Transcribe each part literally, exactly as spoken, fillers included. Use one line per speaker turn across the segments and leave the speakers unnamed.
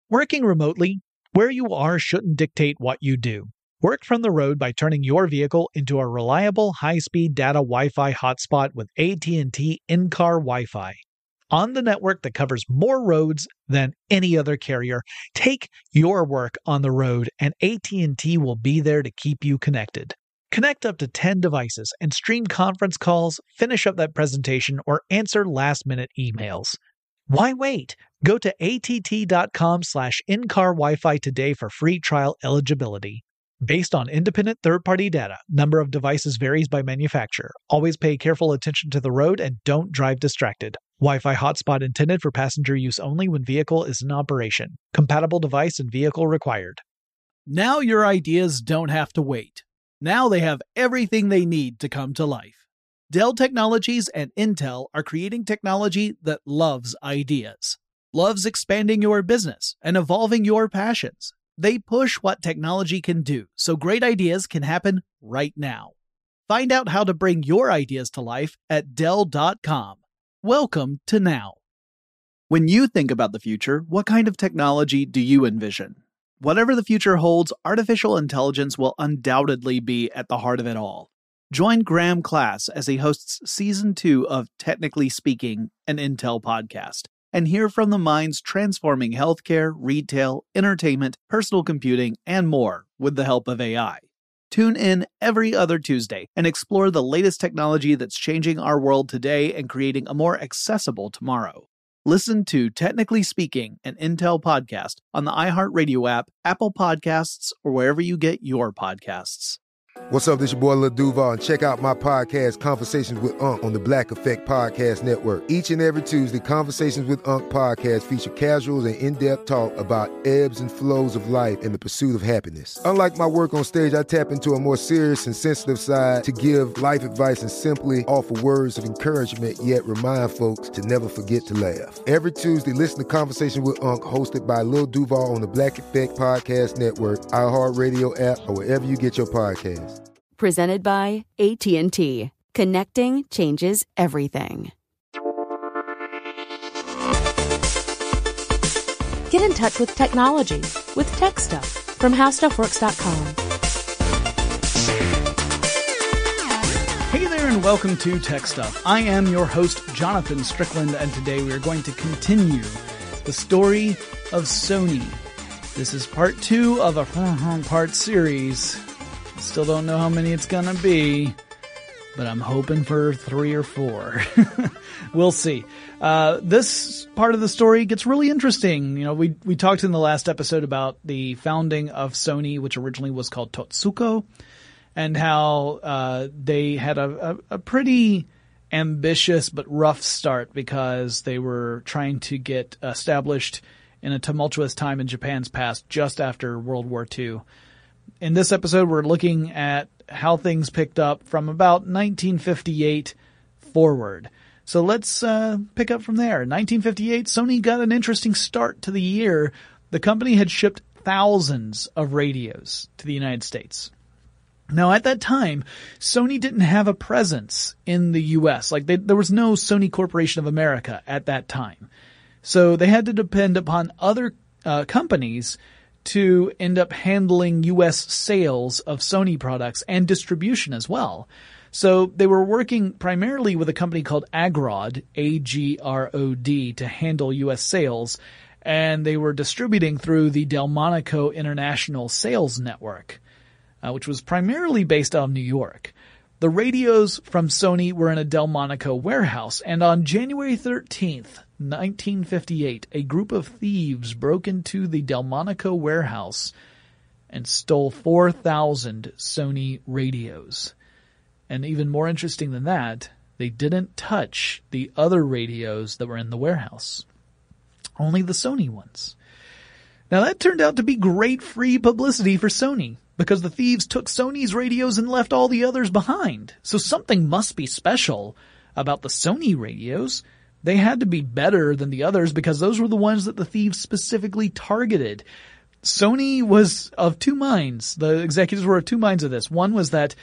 Working remotely, where you are shouldn't dictate what you do. Work from the road by turning your vehicle into a reliable high-speed data Wi-Fi hotspot with A T and T in-car Wi-Fi. On the network that covers more roads than any other carrier, take your work on the road and A T and T will be there to keep you connected. Connect up to ten devices and stream conference calls, finish up that presentation, or answer last-minute emails. Why wait? Go to att.com slash in-car Wi-Fi today for free trial eligibility. Based on independent third-party data, number of devices varies by manufacturer. Always pay careful attention to the road and don't drive distracted. Wi-Fi hotspot intended for passenger use only when vehicle is in operation. Compatible device and vehicle required.
Now your ideas don't have to wait. Now they have everything they need to come to life. Dell Technologies and Intel are creating technology that loves ideas, loves expanding your business and evolving your passions. They push what technology can do, so great ideas can happen right now. Find out how to bring your ideas to life at Dell dot com. Welcome to now. When you think about the future, what kind of technology do you envision? Whatever the future holds, artificial intelligence will undoubtedly be at the heart of it all. Join Graham Class as he hosts Season two of Technically Speaking, an Intel podcast, and hear from the minds transforming healthcare, retail, entertainment, personal computing, and more with the help of A I. Tune in every other Tuesday and explore the latest technology that's changing our world today and creating a more accessible tomorrow. Listen to Technically Speaking, an Intel podcast on the iHeartRadio app, Apple Podcasts, or wherever you get your podcasts.
What's up, this your boy Lil Duval, and check out my podcast, Conversations with Unc, on the Black Effect Podcast Network. Each and every Tuesday, Conversations with Unc podcast feature casual and in-depth talk about ebbs and flows of life and the pursuit of happiness. Unlike my work on stage, I tap into a more serious and sensitive side to give life advice and simply offer words of encouragement, yet remind folks to never forget to laugh. Every Tuesday, listen to Conversations with Unc, hosted by Lil Duval on the Black Effect Podcast Network, iHeartRadio app, or wherever you get your podcasts.
Presented by A T and T. Connecting changes everything.
Get in touch with technology with Tech Stuff from how stuff works dot com.
Hey there and welcome to Tech Stuff. I am your host, Jonathan Strickland, and today we are going to continue the story of Sony. This is part two of a part series. Still don't know how many it's gonna be, but I'm hoping for three or four. We'll see. Uh, this part of the story gets really interesting. You know, we, we talked in the last episode about the founding of Sony, which originally was called Totsuko, and how, uh, they had a, a, a pretty ambitious but rough start because they were trying to get established in a tumultuous time in Japan's past just after World War Two. In this episode, we're looking at how things picked up from about nineteen fifty-eight forward. So let's uh, pick up from there. In nineteen fifty-eight, Sony got an interesting start to the year. The company had shipped thousands of radios to the United States. Now, at that time, Sony didn't have a presence in the U S. Like, they, there was no Sony Corporation of America at that time. So they had to depend upon other uh, companies to end up handling U S sales of Sony products and distribution as well. So they were working primarily with a company called Agrod, A G R O D, to handle U S sales, and they were distributing through the Delmonico International Sales Network, uh, which was primarily based out of New York. The radios from Sony were in a Delmonico warehouse, and on January thirteenth, nineteen fifty-eight, a group of thieves broke into the Delmonico warehouse and stole four thousand Sony radios. And even more interesting than that, they didn't touch the other radios that were in the warehouse. Only the Sony ones. Now that turned out to be great free publicity for Sony, because the thieves took Sony's radios and left all the others behind. So something must be special about the Sony radios. They had to be better than the others because those were the ones that the thieves specifically targeted. Sony was of two minds. The executives were of two minds of this. One was that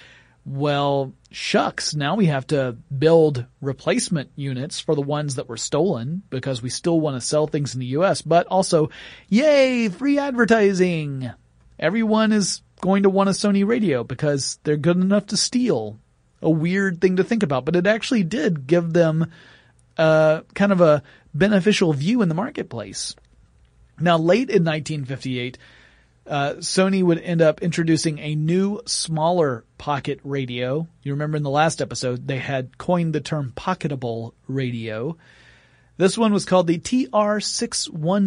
Well, shucks, now we have to build replacement units for the ones that were stolen because we still want to sell things in the U S, but also, yay, free advertising. Everyone is going to want a Sony radio because they're good enough to steal. A weird thing to think about, but it actually did give them uh, kind of a beneficial view in the marketplace. Now, late in nineteen fifty-eight, uh, Sony would end up introducing a new, smaller pocket radio. You remember in the last episode, they had coined the term pocketable radio. This one was called the T R six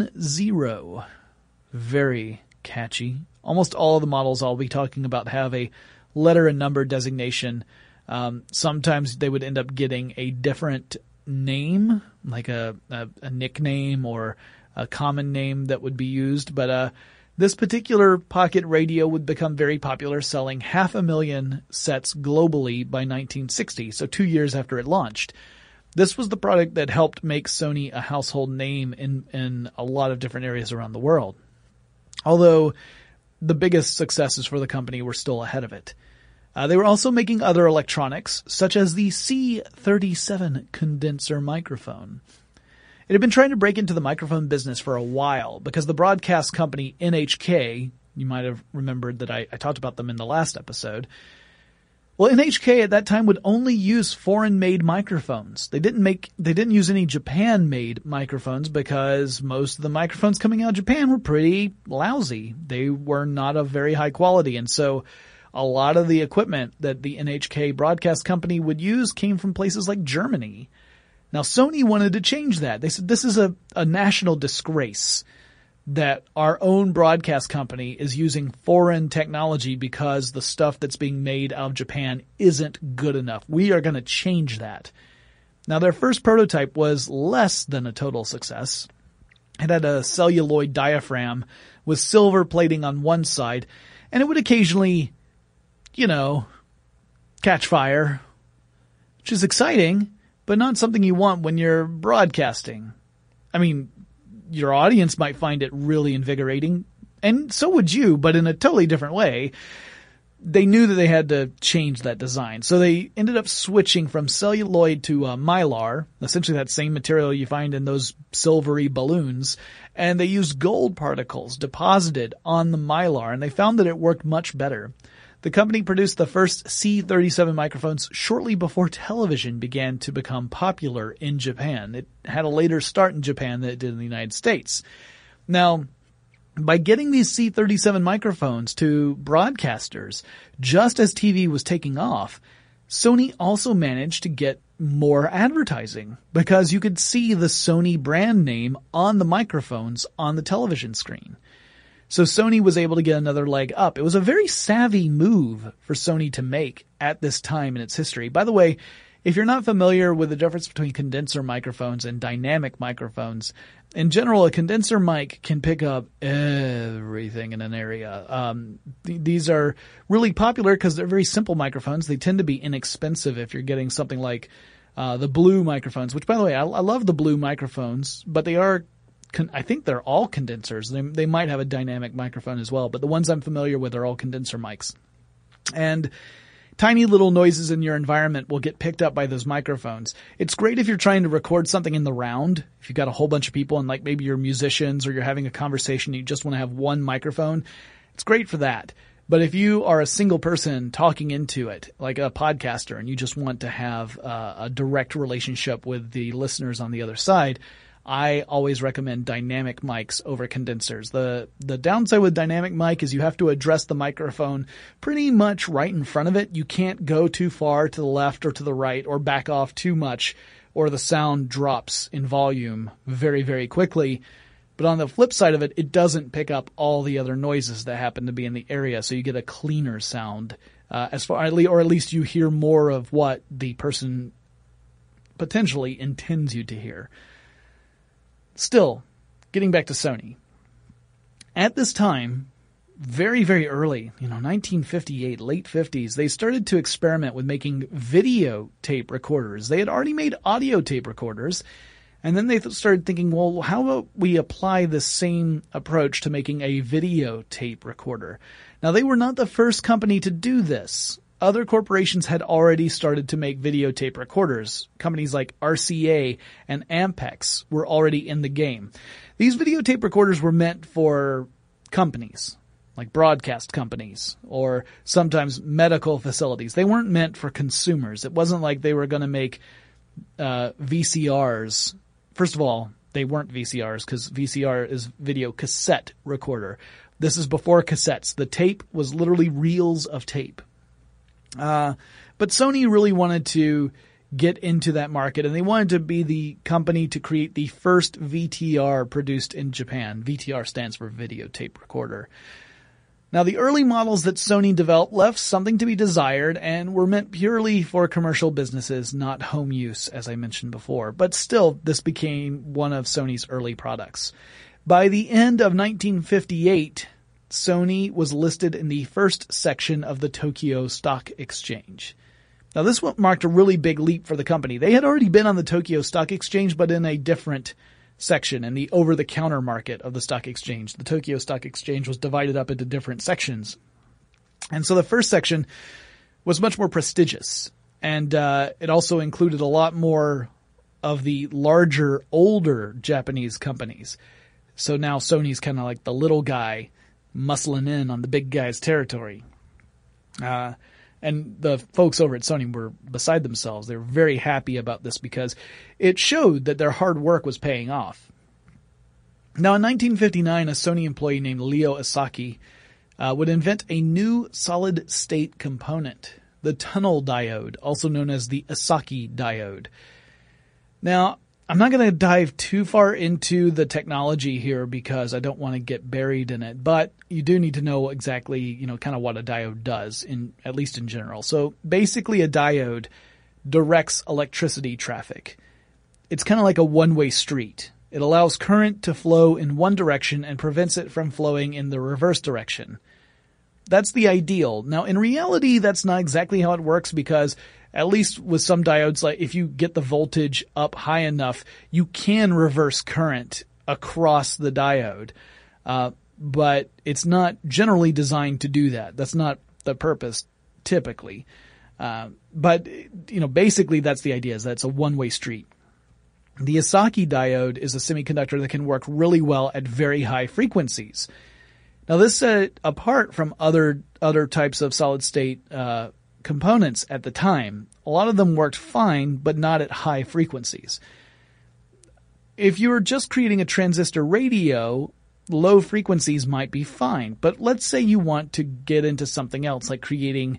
ten. Very catchy. Almost all of the models I'll be talking about have a letter and number designation. Um, sometimes they would end up getting a different name, like a, a, a nickname or a common name that would be used. But uh, this particular pocket radio would become very popular, selling half a million sets globally by nineteen sixty, so two years after it launched. This was the product that helped make Sony a household name in, in a lot of different areas around the world. Although the biggest successes for the company were still ahead of it. Uh, they were also making other electronics, such as the C thirty-seven condenser microphone. It had been trying to break into the microphone business for a while because the broadcast company N H K, you might have remembered that I, I talked about them in the last episode. Well, N H K at that time would only use foreign-made microphones. They didn't make, they didn't use any Japan-made microphones because most of the microphones coming out of Japan were pretty lousy. They were not of very high quality, and so a lot of the equipment that the N H K broadcast company would use came from places like Germany. Now, Sony wanted to change that. They said this is a, a national disgrace that our own broadcast company is using foreign technology because the stuff that's being made out of Japan isn't good enough. We are going to change that. Now, their first prototype was less than a total success. It had a celluloid diaphragm with silver plating on one side, and it would occasionally, you know, catch fire, which is exciting, but not something you want when you're broadcasting. I mean, your audience might find it really invigorating, and so would you, but in a totally different way. They knew that they had to change that design, so they ended up switching from celluloid to uh, mylar, essentially that same material you find in those silvery balloons, and they used gold particles deposited on the mylar, and they found that it worked much better. The company produced the first C thirty-seven microphones shortly before television began to become popular in Japan. It had a later start in Japan than it did in the United States. Now, by getting these C thirty-seven microphones to broadcasters, just as T V was taking off, Sony also managed to get more advertising because you could see the Sony brand name on the microphones on the television screen. So Sony was able to get another leg up. It was a very savvy move for Sony to make at this time in its history. By the way, if you're not familiar with the difference between condenser microphones and dynamic microphones, in general, a condenser mic can pick up everything in an area. Um, th- these are really popular because they're very simple microphones. They tend to be inexpensive if you're getting something like uh, the Blue microphones, which, by the way, I, I love the Blue microphones, but they are I think they're all condensers. They, they might have a dynamic microphone as well, but the ones I'm familiar with are all condenser mics. And tiny little noises in your environment will get picked up by those microphones. It's great if you're trying to record something in the round. If you've got a whole bunch of people and like maybe you're musicians or you're having a conversation and you just want to have one microphone, it's great for that. But if you are a single person talking into it, like a podcaster, and you just want to have uh, a direct relationship with the listeners on the other side, I always recommend dynamic mics over condensers. The the downside with dynamic mic is you have to address the microphone pretty much right in front of it. You can't go too far to the left or to the right or back off too much, or the sound drops in volume very, very quickly. But on the flip side of it, it doesn't pick up all the other noises that happen to be in the area, so you get a cleaner sound, uh, as far or at least you hear more of what the person potentially intends you to hear. Still, getting back to Sony. At this time, very, very early, you know, nineteen fifty-eight, late fifties, they started to experiment with making video tape recorders. They had already made audio tape recorders, and then they th- started thinking, well, how about we apply the same approach to making a video tape recorder? Now, they were not the first company to do this. other corporations had already started to make videotape recorders. Companies like R C A and Ampex were already in the game. These videotape recorders were meant for companies, like broadcast companies, or sometimes medical facilities. They weren't meant for consumers. It wasn't like they were going to make uh, V C Rs. First of all, they weren't V C Rs because V C R is video cassette recorder. This is before cassettes. The tape was literally reels of tape. Uh, but Sony really wanted to get into that market, and they wanted to be the company to create the first V T R produced in Japan. V T R stands for videotape recorder. Now, the early models that Sony developed left something to be desired and were meant purely for commercial businesses, not home use, as I mentioned before. But still, this became one of Sony's early products. By the end of nineteen fifty-eight, Sony was listed in the first section of the Tokyo Stock Exchange. Now, this one marked a really big leap for the company. They had already been on the Tokyo Stock Exchange, but in a different section, in the over-the-counter market of the stock exchange. The Tokyo Stock Exchange was divided up into different sections. And so the first section was much more prestigious, and uh, it also included a lot more of the larger, older Japanese companies. So now Sony's kind of like the little guy muscling in on the big guy's territory. Uh, and the folks over at Sony were beside themselves. They were very happy about this because it showed that their hard work was paying off. Now, in nineteen fifty-nine, a Sony employee named Leo Esaki uh, would invent a new solid-state component, the tunnel diode, also known as the Esaki diode. Now, I'm not going to dive too far into the technology here because I don't want to get buried in it, but you do need to know exactly, you know, kind of what a diode does, in at least in general. So basically a diode directs electricity traffic. It's kind of like a one-way street. It allows current to flow in one direction and prevents it from flowing in the reverse direction. That's the ideal. Now, in reality, that's not exactly how it works because at least with some diodes, like if you get the voltage up high enough, you can reverse current across the diode. Uh, but it's not generally designed to do that. That's not the purpose typically. Uh, but, you know, basically that's the idea, is that it's a one-way street. The Esaki diode is a semiconductor that can work really well at very high frequencies. Now, this set it apart from other other types of solid-state uh components at the time. A lot of them worked fine, but not at high frequencies. If you were just creating a transistor radio, low frequencies might be fine. But let's say you want to get into something else, like creating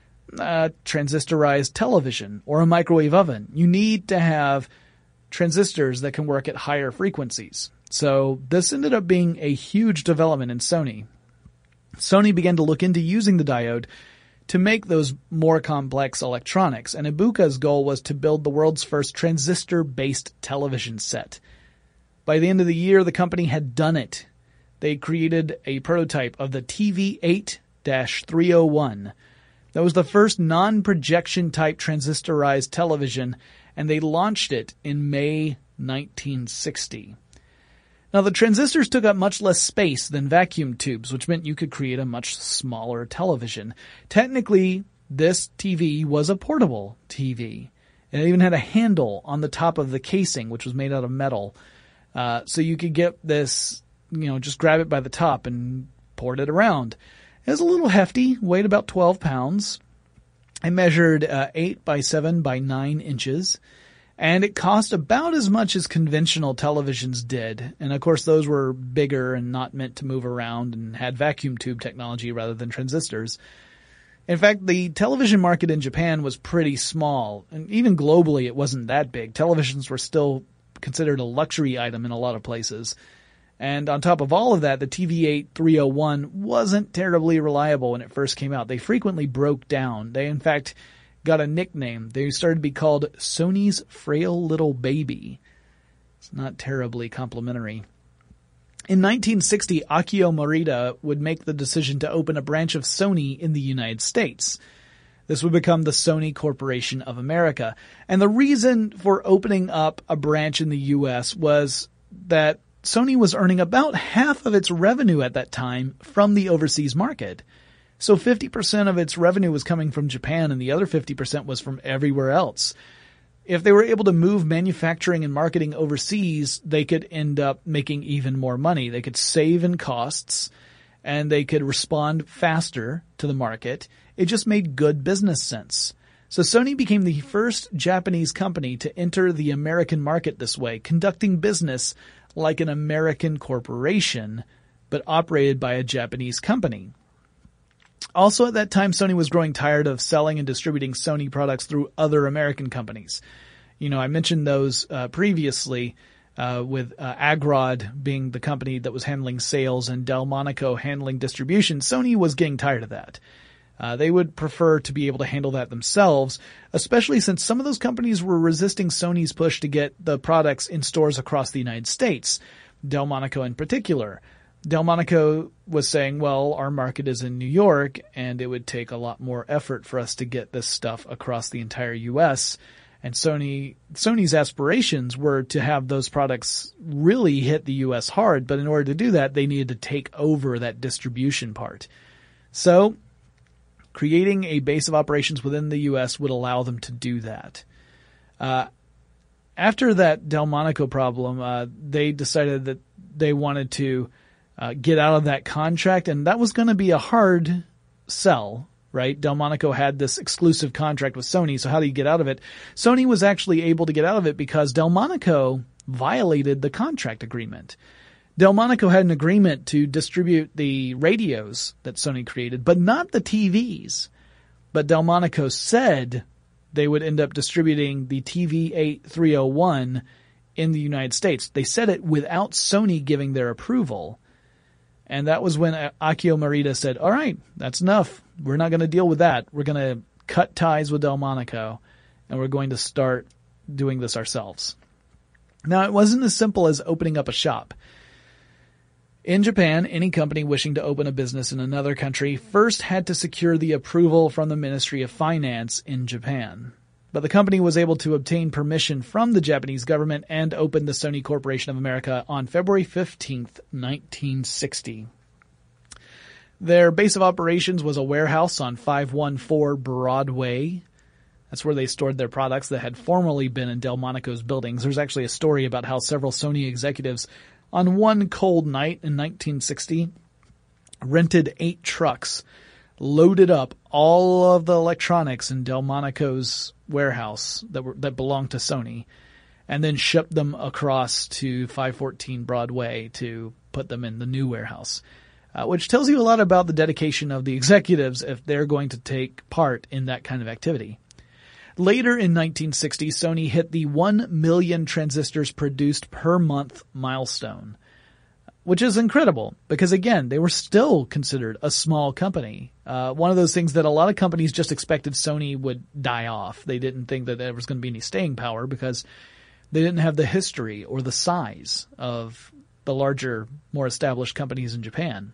a transistorized television or a microwave oven. You need to have transistors that can work at higher frequencies. So this ended up being a huge development in Sony. Sony began to look into using the diode to make those more complex electronics, and Ibuka's goal was to build the world's first transistor-based television set. By the end of the year, the company had done it. They created a prototype of the T V eight dash three oh one. That was the first non-projection type transistorized television, and they launched it in May nineteen sixty. Now, the transistors took up much less space than vacuum tubes, which meant you could create a much smaller television. Technically, this T V was a portable T V. And it even had a handle on the top of the casing, which was made out of metal. Uh, so you could get this, you know, just grab it by the top and port it around. It was a little hefty, weighed about twelve pounds. It measured uh, eight by seven by nine inches. And it cost about as much as conventional televisions did. And of course, those were bigger and not meant to move around and had vacuum tube technology rather than transistors. In fact, the television market in Japan was pretty small. And even globally, it wasn't that big. Televisions were still considered a luxury item in a lot of places. And on top of all of that, the T V eight three oh one wasn't terribly reliable when it first came out. They frequently broke down. They, in fact, got a nickname. They started to be called Sony's Frail Little Baby. It's not terribly complimentary. In nineteen sixty, Akio Morita would make the decision to open a branch of Sony in the United States. This would become the Sony Corporation of America. And the reason for opening up a branch in the U S was that Sony was earning about half of its revenue at that time from the overseas market. So fifty percent of its revenue was coming from Japan and the other fifty percent was from everywhere else. If they were able to move manufacturing and marketing overseas, they could end up making even more money. They could save in costs and they could respond faster to the market. It just made good business sense. So Sony became the first Japanese company to enter the American market this way, conducting business like an American corporation, but operated by a Japanese company. Also at that time, Sony was growing tired of selling and distributing Sony products through other American companies. You know, I mentioned those uh, previously uh, with uh, Agrod being the company that was handling sales and Delmonico handling distribution. Sony was getting tired of that. Uh, they would prefer to be able to handle that themselves, especially since some of those companies were resisting Sony's push to get the products in stores across the United States, Delmonico in particular. Delmonico was saying, well, our market is in New York, and it would take a lot more effort for us to get this stuff across the entire U S. And Sony, Sony's aspirations were to have those products really hit the U S hard, but in order to do that, they needed to take over that distribution part. So, creating a base of operations within the U S would allow them to do that. Uh, after that Delmonico problem, uh, they decided that they wanted to Uh, get out of that contract, and that was going to be a hard sell, right? Delmonico had this exclusive contract with Sony, so how do you get out of it? Sony was actually able to get out of it because Delmonico violated the contract agreement. Delmonico had an agreement to distribute the radios that Sony created, but not the T Vs. But Delmonico said they would end up distributing the T V eight three oh one in the United States. They said it without Sony giving their approval. And that was when Akio Morita said, all right, that's enough. We're not going to deal with that. We're going to cut ties with Delmonico, and we're going to start doing this ourselves. Now, it wasn't as simple as opening up a shop. In Japan, any company wishing to open a business in another country first had to secure the approval from the Ministry of Finance in Japan. But the company was able to obtain permission from the Japanese government and opened the Sony Corporation of America on February fifteenth, nineteen sixty. Their base of operations was a warehouse on five one four Broadway. That's where they stored their products that had formerly been in Delmonico's buildings. There's actually a story about how several Sony executives on one cold night in nineteen sixty rented eight trucks, loaded up all of the electronics in Delmonico's warehouse that were that belonged to Sony, and then shipped them across to five fourteen Broadway to put them in the new warehouse, uh, which tells you a lot about the dedication of the executives if they're going to take part in that kind of activity. Later in nineteen sixty, Sony hit the one million transistors produced per month milestone, which is incredible because, again, they were still considered a small company. Uh, one of those things that a lot of companies just expected Sony would die off. They didn't think that there was going to be any staying power because they didn't have the history or the size of the larger, more established companies in Japan.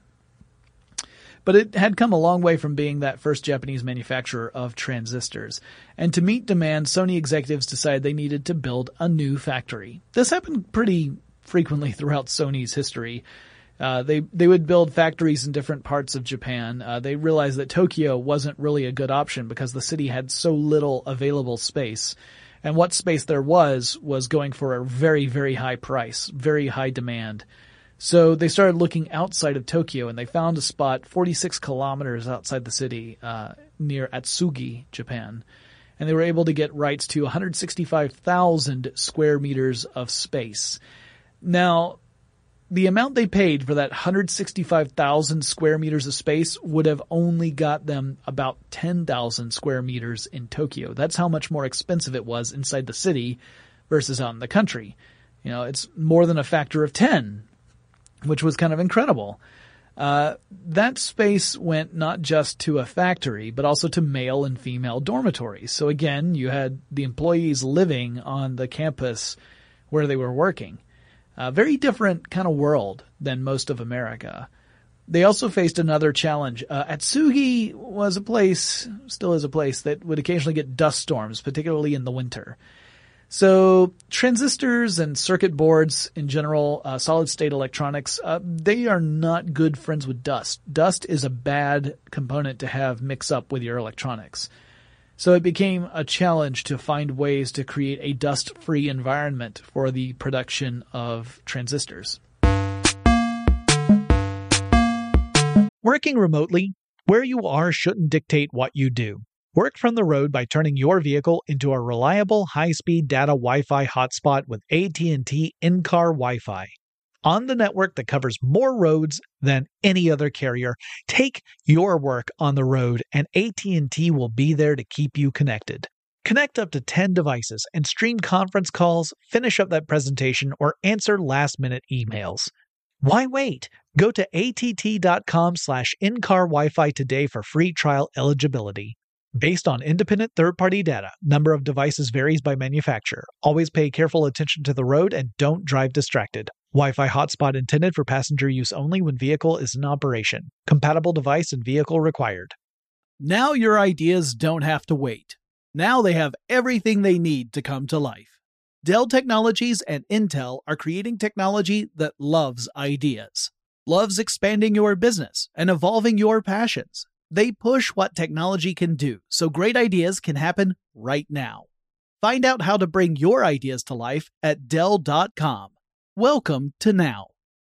But it had come a long way from being that first Japanese manufacturer of transistors. And to meet demand, Sony executives decided they needed to build a new factory. This happened pretty frequently throughout Sony's history. Uh, they they would build factories in different parts of Japan. Uh, they realized that Tokyo wasn't really a good option because the city had so little available space. And what space there was was going for a very, very high price, very high demand. So they started looking outside of Tokyo, and they found a spot forty-six kilometers outside the city uh, near Atsugi, Japan. And they were able to get rights to one hundred sixty-five thousand square meters of space. Now, the amount they paid for that one hundred sixty-five thousand square meters of space would have only got them about ten thousand square meters in Tokyo. That's how much more expensive it was inside the city versus out in the country. You know, it's more than a factor of ten, which was kind of incredible. Uh, that space went not just to a factory, but also to male and female dormitories. So again, you had the employees living on the campus where they were working. A very different kind of world than most of America. They also faced another challenge. Uh, Atsugi was a place, still is a place, that would occasionally get dust storms, particularly in the winter. So transistors and circuit boards in general, uh, solid-state electronics, uh, they are not good friends with dust. Dust is a bad component to have mix up with your electronics. So it became a challenge to find ways to create a dust-free environment for the production of transistors.
Working remotely, where you are shouldn't dictate what you do. Work from the road by turning your vehicle into a reliable high-speed data Wi-Fi hotspot with A T and T in-car Wi-Fi. On the network that covers more roads than any other carrier, take your work on the road and A T and T will be there to keep you connected. Connect up to ten devices and stream conference calls, finish up that presentation, or answer last-minute emails. Why wait? Go to att.com slash in-car Wi-Fi today for free trial eligibility. Based on independent third-party data, number of devices varies by manufacturer. Always pay careful attention to the road and don't drive distracted. Wi-Fi hotspot intended for passenger use only when vehicle is in operation. Compatible device and vehicle required.
Now your ideas don't have to wait. Now they have everything they need to come to life. Dell Technologies and Intel are creating technology that loves ideas, loves expanding your business and evolving your passions. They push what technology can do, so great ideas can happen right now. Find out how to bring your ideas to life at Dell dot com. Welcome to Now.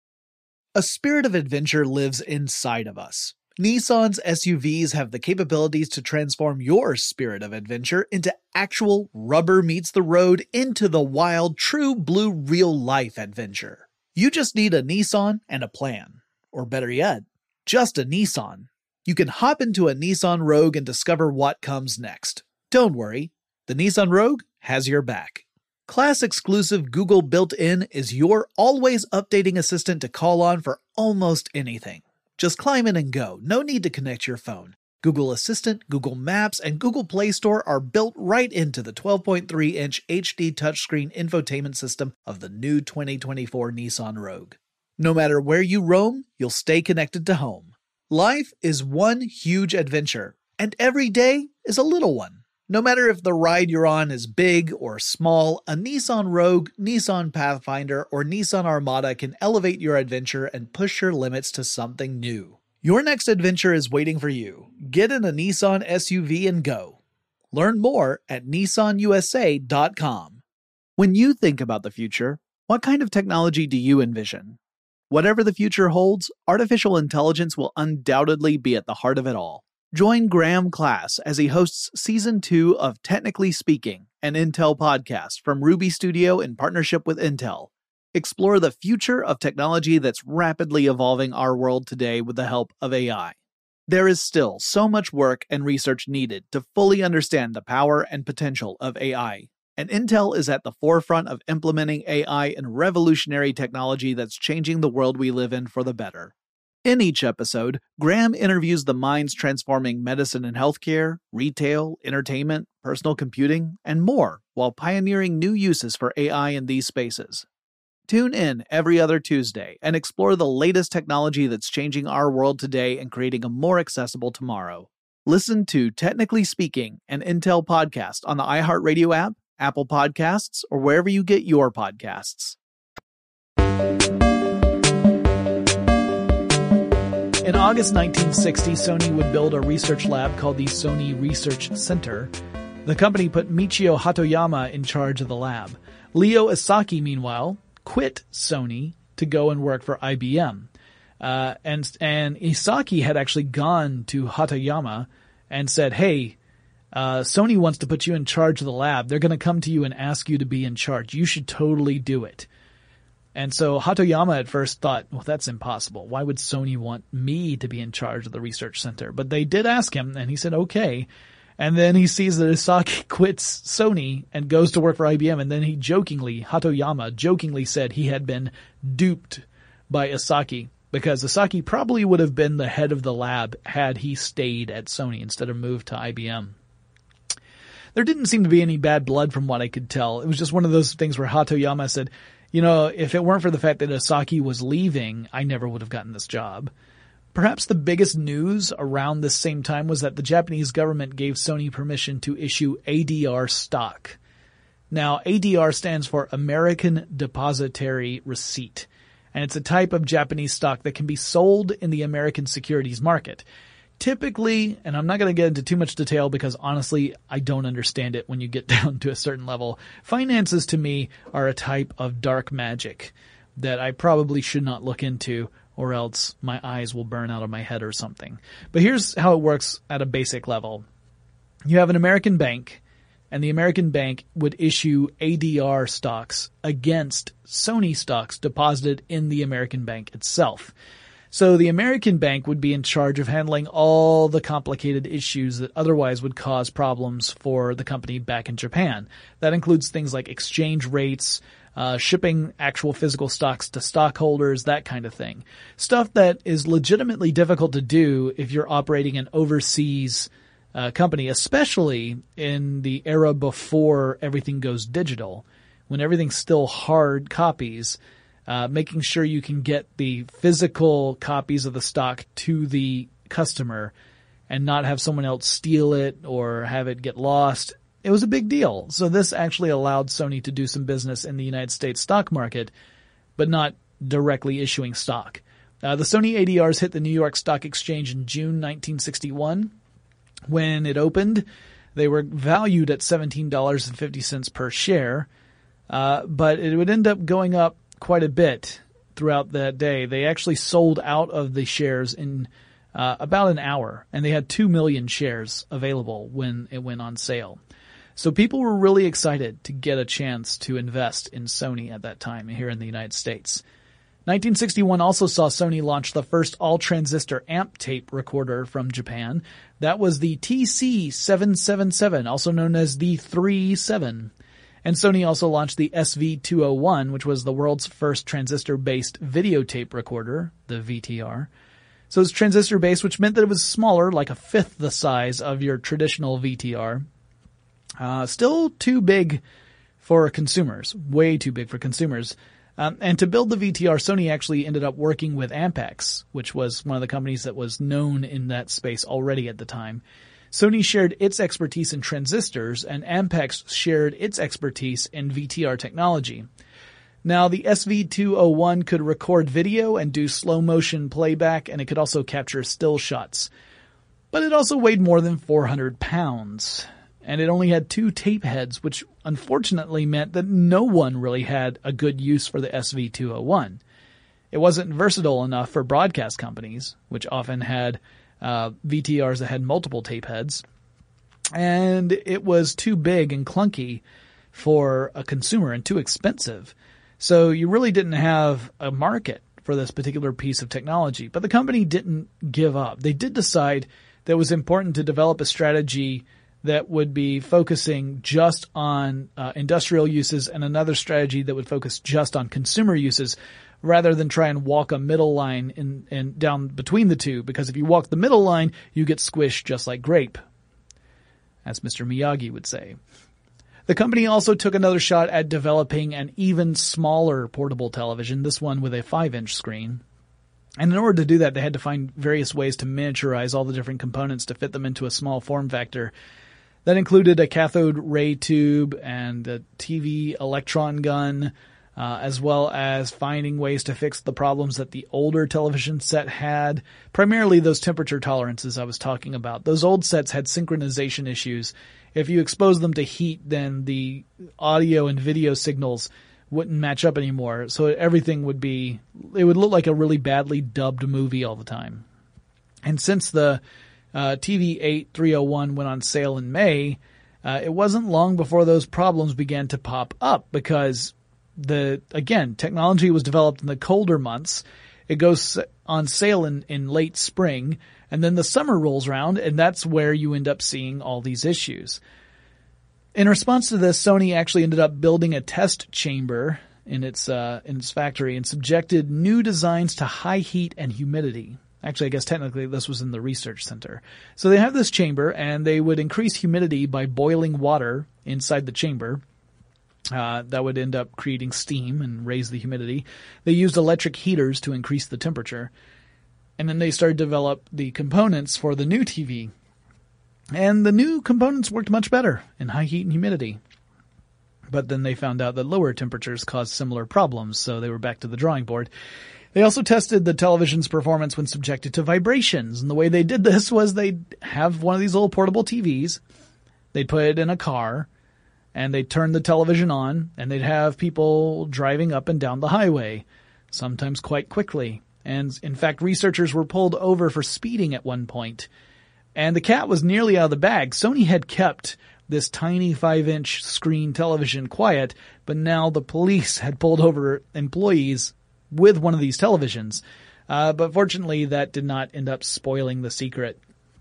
A spirit of adventure lives inside of us. Nissan's S U Vs have the capabilities to transform your spirit of adventure into actual rubber meets the road, into the wild, true blue, real-life adventure. You just need a Nissan and a plan. Or better yet, just a Nissan. You can hop into a Nissan Rogue and discover what comes next. Don't worry, the Nissan Rogue has your back. Class-exclusive Google built-in is your always updating assistant to call on for almost anything. Just climb in and go, no need to connect your phone. Google Assistant, Google Maps, and Google Play Store are built right into the twelve point three inch H D touchscreen infotainment system of the new twenty twenty-four Nissan Rogue. No matter where you roam, you'll stay connected to home. Life is one huge adventure, and every day is a little one. No matter if the ride you're on is big or small, a Nissan Rogue, Nissan Pathfinder, or Nissan Armada can elevate your adventure and push your limits to something new. Your next adventure is waiting for you. Get in a Nissan S U V and go. Learn more at Nissan U S A dot com. When you think about the future, what kind of technology do you envision? Whatever the future holds, artificial intelligence will undoubtedly be at the heart of it all. Join Graham Class as he hosts Season two of Technically Speaking, an Intel podcast from Ruby Studio in partnership with Intel. Explore the future of technology that's rapidly evolving our world today with the help of A I. There is still so much work and research needed to fully understand the power and potential of A I. And Intel is at the forefront of implementing A I and revolutionary technology that's changing the world we live in for the better. In each episode, Graham interviews the minds transforming medicine and healthcare, retail, entertainment, personal computing, and more, while pioneering new uses for A I in these spaces. Tune in every other Tuesday and explore the latest technology that's changing our world today and creating a more accessible tomorrow. Listen to Technically Speaking, an Intel podcast on the iHeartRadio app, Apple Podcasts, or wherever you get your podcasts. In August nineteen sixty, Sony would build a research lab called the Sony Research Center. The company put Michio Hatoyama in charge of the lab. Leo Esaki, meanwhile, quit Sony to go and work for I B M. Uh, and, and Esaki had actually gone to Hatoyama and said, hey, Uh, Sony wants to put you in charge of the lab. They're going to come to you and ask you to be in charge. You should totally do it. And so Hatoyama at first thought, well, that's impossible. Why would Sony want me to be in charge of the research center? But they did ask him, and he said, okay. And then he sees that Esaki quits Sony and goes to work for I B M. And then he jokingly, Hatoyama jokingly said he had been duped by Esaki, because Esaki probably would have been the head of the lab had he stayed at Sony instead of moved to I B M. There didn't seem to be any bad blood from what I could tell. It was just one of those things where Hatoyama said, you know, if it weren't for the fact that Esaki was leaving, I never would have gotten this job. Perhaps the biggest news around this same time was that the Japanese government gave Sony permission to issue A D R stock. Now, A D R stands for American Depositary Receipt, and it's a type of Japanese stock that can be sold in the American securities market. Typically, and I'm not going to get into too much detail because honestly, I don't understand it when you get down to a certain level. Finances to me are a type of dark magic that I probably should not look into, or else my eyes will burn out of my head or something. But here's how it works at a basic level. You have an American bank, and the American bank would issue A D R stocks against Sony stocks deposited in the American bank itself. So the American bank would be in charge of handling all the complicated issues that otherwise would cause problems for the company back in Japan. That includes things like exchange rates, uh, shipping actual physical stocks to stockholders, that kind of thing. Stuff that is legitimately difficult to do if you're operating an overseas uh, company, especially in the era before everything goes digital, when everything's still hard copies. Uh, making sure you can get the physical copies of the stock to the customer and not have someone else steal it or have it get lost. It was a big deal. So this actually allowed Sony to do some business in the United States stock market, but not directly issuing stock. Uh, the Sony A D Rs hit the New York Stock Exchange in June nineteen sixty-one. When it opened, they were valued at seventeen dollars and fifty cents per share, uh, but it would end up going up quite a bit throughout that day. They actually sold out of the shares in uh, about an hour, and they had two million shares available when it went on sale. So people were really excited to get a chance to invest in Sony at that time here in the United States. nineteen sixty-one also saw Sony launch the first all-transistor amp tape recorder from Japan. That was the T C seven seventy-seven, also known as the three seven. And Sony also launched the S V two oh one, which was the world's first transistor-based videotape recorder, the V T R. So it was transistor-based, which meant that it was smaller, like a fifth the size of your traditional V T R. Uh, still too big for consumers, way too big for consumers. Um, and to build the V T R, Sony actually ended up working with Ampex, which was one of the companies that was known in that space already at the time. Sony shared its expertise in transistors, and Ampex shared its expertise in V T R technology. Now, the S V two oh one could record video and do slow-motion playback, and it could also capture still shots. But it also weighed more than four hundred pounds, and it only had two tape heads, which unfortunately meant that no one really had a good use for the S V two oh one. It wasn't versatile enough for broadcast companies, which often had Uh, V T Rs that had multiple tape heads, and it was too big and clunky for a consumer and too expensive. So you really didn't have a market for this particular piece of technology. But the company didn't give up. They did decide that it was important to develop a strategy that would be focusing just on uh, industrial uses and another strategy that would focus just on consumer uses, rather than try and walk a middle line in, in down between the two, because if you walk the middle line, you get squished just like grape, as Mister Miyagi would say. The company also took another shot at developing an even smaller portable television, this one with a five-inch screen. And in order to do that, they had to find various ways to miniaturize all the different components to fit them into a small form factor. That included a cathode ray tube and a T V electron gun, Uh, as well as finding ways to fix the problems that the older television set had, primarily those temperature tolerances I was talking about. Those old sets had synchronization issues. If you expose them to heat, then the audio and video signals wouldn't match up anymore, so everything would be, it would look like a really badly dubbed movie all the time. And since the uh, T V eight three oh one went on sale in May, uh, it wasn't long before those problems began to pop up, because The, again, technology was developed in the colder months. It goes on sale in, in late spring, and then the summer rolls around, and that's where you end up seeing all these issues. In response to this, Sony actually ended up building a test chamber in its, uh, in its factory and subjected new designs to high heat and humidity. Actually, I guess technically this was in the research center. So they have this chamber, and they would increase humidity by boiling water inside the chamber. Uh, that would end up creating steam and raise the humidity. They used electric heaters to increase the temperature. And then they started to develop the components for the new T V. And the new components worked much better in high heat and humidity. But then they found out that lower temperatures caused similar problems, so they were back to the drawing board. They also tested the television's performance when subjected to vibrations, and the way they did this was they'd have one of these little portable T Vs, they'd put it in a car, and they'd turn the television on, and they'd have people driving up and down the highway, sometimes quite quickly. And in fact, researchers were pulled over for speeding at one point, and the cat was nearly out of the bag. Sony had kept this tiny five-inch screen television quiet, but now the police had pulled over employees with one of these televisions. Uh, but fortunately, that did not end up spoiling the secret.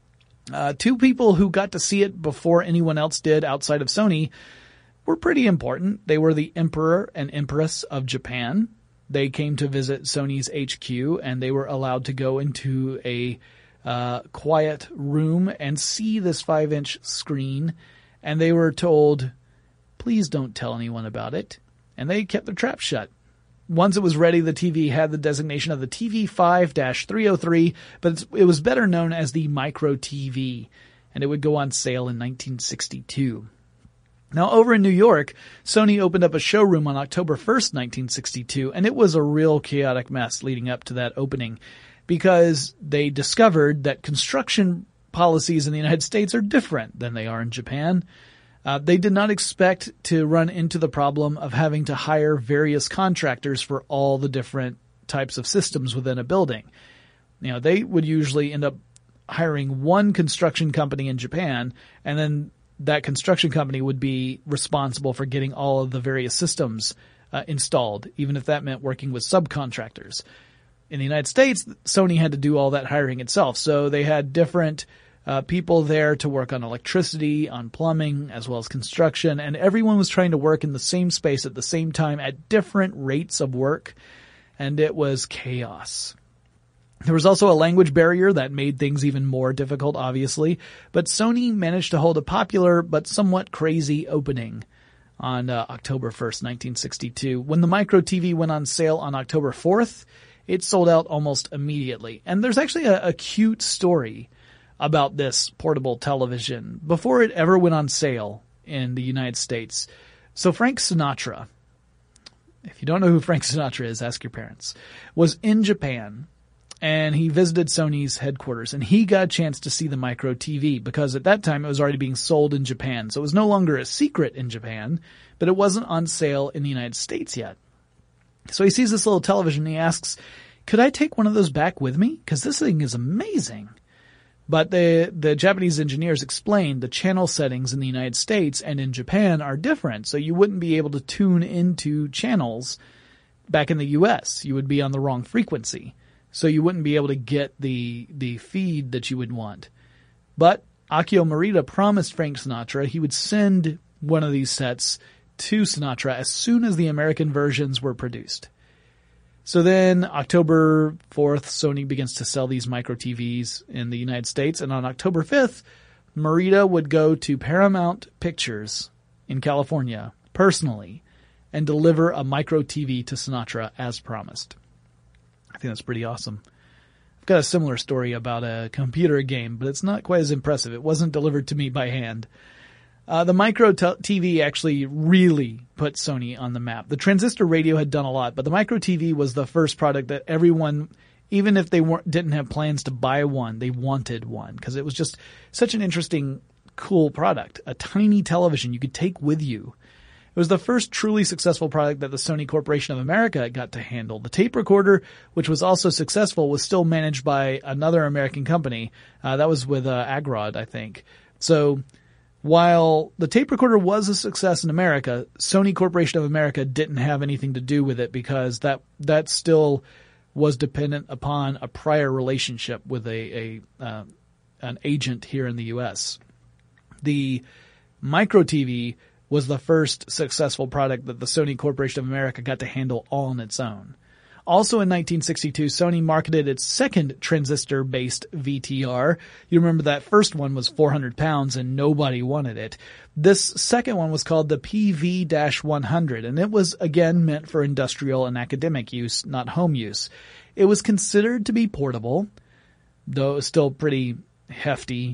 Uh, two people who got to see it before anyone else did outside of Sony were pretty important. They were the Emperor and Empress of Japan. They came to visit Sony's H Q, and they were allowed to go into a uh, quiet room and see this five-inch screen. And they were told, please don't tell anyone about it. And they kept their trap shut. Once it was ready, the T V had the designation of the T V five dash three oh three, but it was better known as the Micro T V, and it would go on sale in nineteen sixty-two. Now, over in New York, Sony opened up a showroom on October first, nineteen sixty-two, and it was a real chaotic mess leading up to that opening because they discovered that construction policies in the United States are different than they are in Japan. Uh, they did not expect to run into the problem of having to hire various contractors for all the different types of systems within a building. You know, they would usually end up hiring one construction company in Japan, and then that construction company would be responsible for getting all of the various systems uh, installed, even if that meant working with subcontractors. In the United States, Sony had to do all that hiring itself, so they had different Uh, people there to work on electricity, on plumbing, as well as construction, and everyone was trying to work in the same space at the same time at different rates of work, and it was chaos. There was also a language barrier that made things even more difficult, obviously, but Sony managed to hold a popular but somewhat crazy opening on uh, October first, nineteen sixty-two. When the Micro T V went on sale on October fourth, it sold out almost immediately. And there's actually a, a cute story about this portable television before it ever went on sale in the United States. So Frank Sinatra, if you don't know who Frank Sinatra is, ask your parents, was in Japan, and he visited Sony's headquarters, and he got a chance to see the Micro T V because at that time it was already being sold in Japan. So it was no longer a secret in Japan, but it wasn't on sale in the United States yet. So he sees this little television and he asks, could I take one of those back with me? Because this thing is amazing. But the the Japanese engineers explained the channel settings in the United States and in Japan are different, so you wouldn't be able to tune into channels back in the U S. You would be on the wrong frequency, so you wouldn't be able to get the the feed that you would want. But Akio Morita promised Frank Sinatra he would send one of these sets to Sinatra as soon as the American versions were produced. So then October fourth, Sony begins to sell these Micro T Vs in the United States. And on October fifth, Morita would go to Paramount Pictures in California personally and deliver a Micro T V to Sinatra as promised. I think that's pretty awesome. I've got a similar story about a computer game, but it's not quite as impressive. It wasn't delivered to me by hand. Uh, the Micro T V actually really put Sony on the map. The transistor radio had done a lot, but the Micro T V was the first product that everyone, even if they weren't, didn't have plans to buy one, they wanted one because it was just such an interesting, cool product. A tiny television you could take with you. It was the first truly successful product that the Sony Corporation of America got to handle. The tape recorder, which was also successful, was still managed by another American company. Uh, that was with uh, Agrod, I think. So while the tape recorder was a success in America, Sony Corporation of America didn't have anything to do with it because that that still was dependent upon a prior relationship with a, a uh, an agent here in the U S. The Micro T V was the first successful product that the Sony Corporation of America got to handle all on its own. Also in nineteen sixty-two, Sony marketed its second transistor-based V T R. You remember that first one was four hundred pounds and nobody wanted it. This second one was called the P V one hundred, and it was again meant for industrial and academic use, not home use. It was considered to be portable, though it was still pretty hefty